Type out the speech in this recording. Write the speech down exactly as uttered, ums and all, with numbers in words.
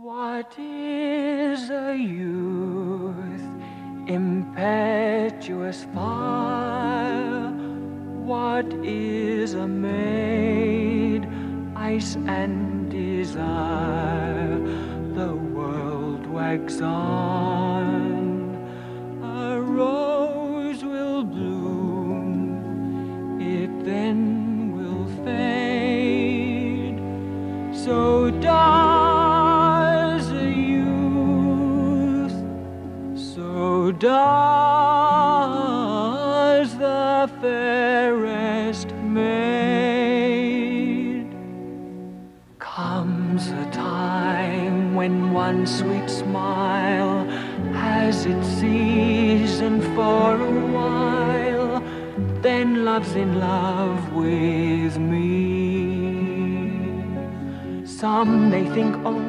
What is a youth, impetuous fire? What is a maid, ice and desire? The world wags on, a rose will bloom, it then will fade. So does a youth, so does the fairest maid. Comes a time when one sweet smile has its season for a while, then love's in love with me. Some may think, oh,